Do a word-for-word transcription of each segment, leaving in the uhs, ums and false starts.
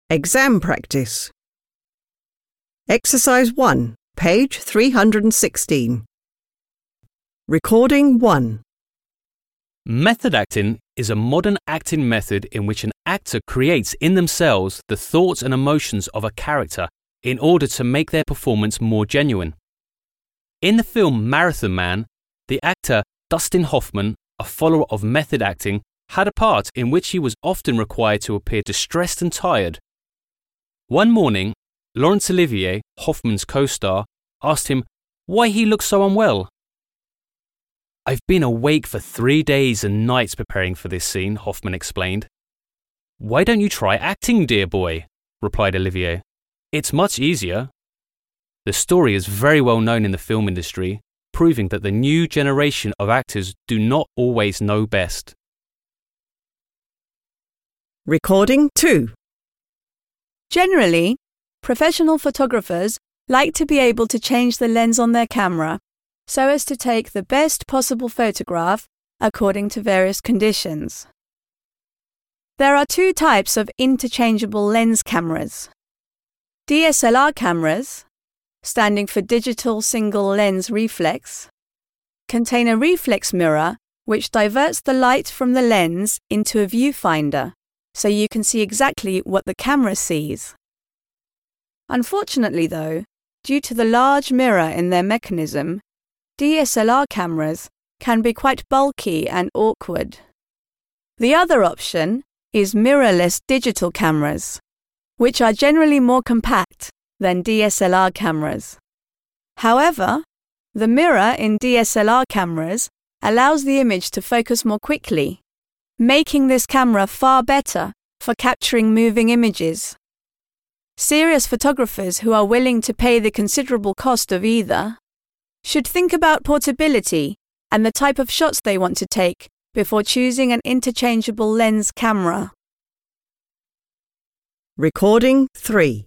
Exam practice. Exercise one, page three hundred sixteen. Recording one. Method acting is a modern acting method in which an actor creates in themselves the thoughts and emotions of a character in order to make their performance more genuine. In the film Marathon Man, the actor Dustin Hoffman, a follower of method acting, had a part in which he was often required to appear distressed and tired. One morning, Laurence Olivier, Hoffman's co-star, asked him why he looked so unwell. "I've been awake for three days and nights preparing for this scene," Hoffman explained. "Why don't you try acting, dear boy?" replied Olivier. "It's much easier." The story is very well known in the film industry, proving that the new generation of actors do not always know best. Recording two. Generally, professional photographers like to be able to change the lens on their camera so as to take the best possible photograph according to various conditions. There are two types of interchangeable lens cameras. D S L R cameras, standing for digital single lens reflex, contain a reflex mirror which diverts the light from the lens into a viewfinder so you can see exactly what the camera sees. Unfortunately though, due to the large mirror in their mechanism, D S L R cameras can be quite bulky and awkward. The other option is mirrorless digital cameras, which are generally more compact than D S L R cameras. However, the mirror in D S L R cameras allows the image to focus more quickly, making this camera far better for capturing moving images. Serious photographers who are willing to pay the considerable cost of either should think about portability and the type of shots they want to take before choosing an interchangeable lens camera. Recording three.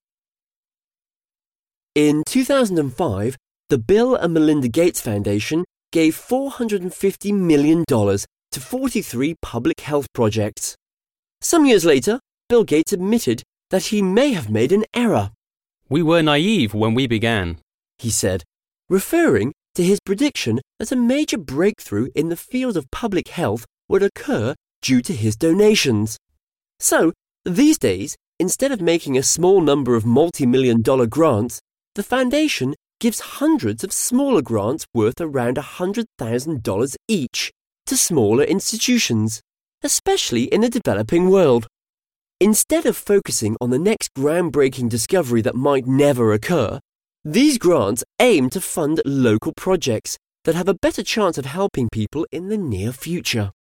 In two thousand five, the Bill and Melinda Gates Foundation gave four hundred fifty million dollars to forty-three public health projects. Some years later, Bill Gates admitted that he may have made an error. "We were naive when we began," he said, referring to his prediction that a major breakthrough in the field of public health would occur due to his donations. So, these days, instead of making a small number of multi-million dollar grants, the foundation gives hundreds of smaller grants worth around one hundred thousand dollars each to smaller institutions, especially in the developing world. Instead of focusing on the next groundbreaking discovery that might never occur, these grants aim to fund local projects that have a better chance of helping people in the near future.